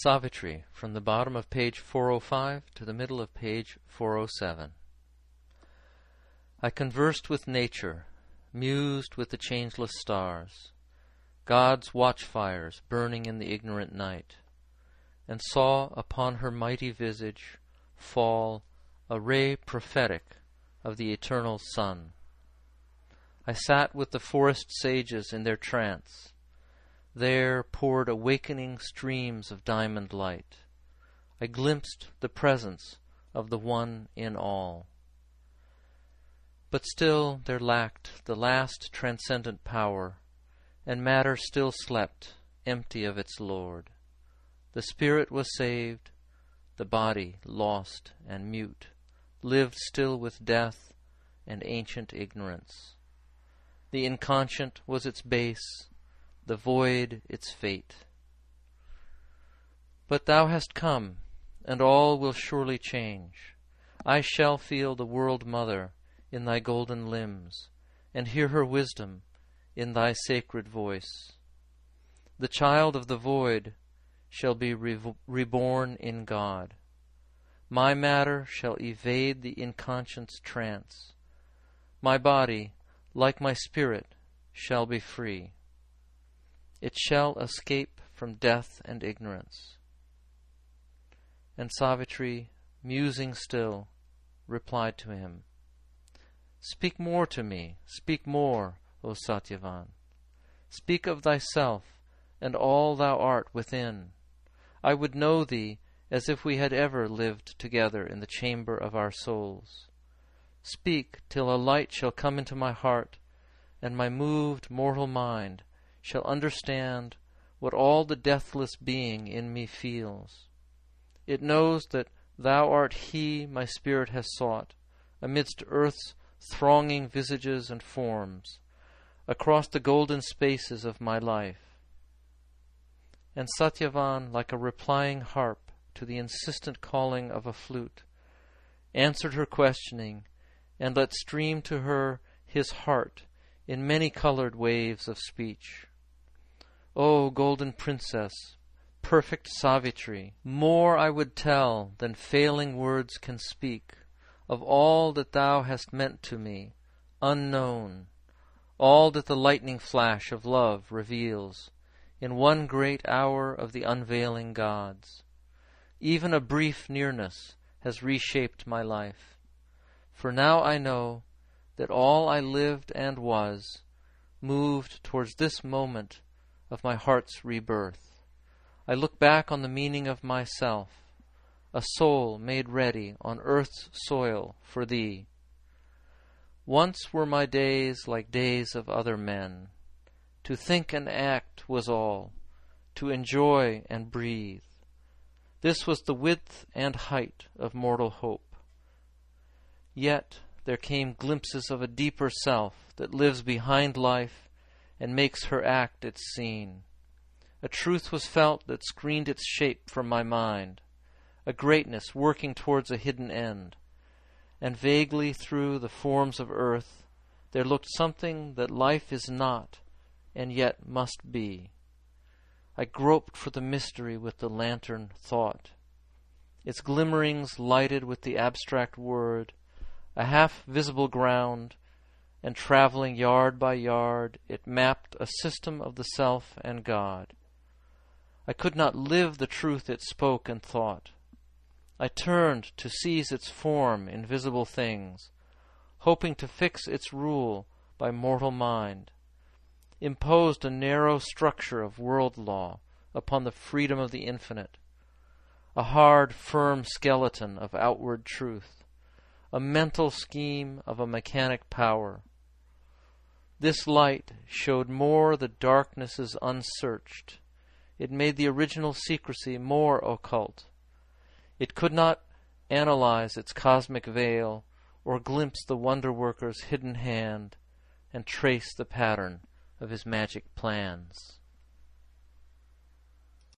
Savitri, from the bottom of page 405 to the middle of page 407. I conversed with nature, mused with the changeless stars, God's watchfires burning in the ignorant night, and saw upon her mighty visage fall a ray prophetic of the eternal sun. I sat with the forest sages in their trance. There poured awakening streams of diamond light. I glimpsed the presence of the One in all. But still there lacked the last transcendent power, and matter still slept, empty of its Lord. The spirit was saved, the body lost and mute, lived still with death and ancient ignorance. The inconscient was its base, the void its fate. But thou hast come, and all will surely change. I shall feel the world mother in thy golden limbs, and hear her wisdom in thy sacred voice. The child of the void shall be reborn in God. My matter shall evade the inconscient's trance. My body, like my spirit, shall be free. It shall escape from death and ignorance. And Savitri, musing still, replied to him, Speak more to me, speak more, O Satyavan. Speak of thyself and all thou art within. I would know thee as if we had ever lived together in the chamber of our souls. Speak till a light shall come into my heart, and my moved mortal mind shall understand what all the deathless being in me feels. It knows that thou art he my spirit has sought, amidst earth's thronging visages and forms, across the golden spaces of my life. And Satyavan, like a replying harp to the insistent calling of a flute, answered her questioning, and let stream to her his heart in many-colored waves of speech. O golden princess, perfect Savitri, more I would tell than failing words can speak, of all that thou hast meant to me, unknown, all that the lightning flash of love reveals in one great hour of the unveiling gods. Even a brief nearness has reshaped my life, for now I know that all I lived and was moved towards this moment of my heart's rebirth. I look back on the meaning of myself, a soul made ready on earth's soil for thee. Once were my days like days of other men. To think and act was all, to enjoy and breathe. This was the width and height of mortal hope. Yet there came glimpses of a deeper self that lives behind life and makes her act its scene. A truth was felt that screened its shape from my mind, a greatness working towards a hidden end. And vaguely through the forms of earth there looked something that life is not, and yet must be. I groped for the mystery with the lantern thought. Its glimmerings lighted with the abstract word, a half-visible ground, and traveling yard by yard, it mapped a system of the self and God. I could not live the truth it spoke and thought. I turned to seize its form in visible things, hoping to fix its rule by mortal mind, imposed a narrow structure of world law upon the freedom of the infinite, a hard, firm skeleton of outward truth, a mental scheme of a mechanic power. This light showed more the darknesses unsearched. It made the original secrecy more occult. It could not analyze its cosmic veil or glimpse the wonder-worker's hidden hand and trace the pattern of his magic plans.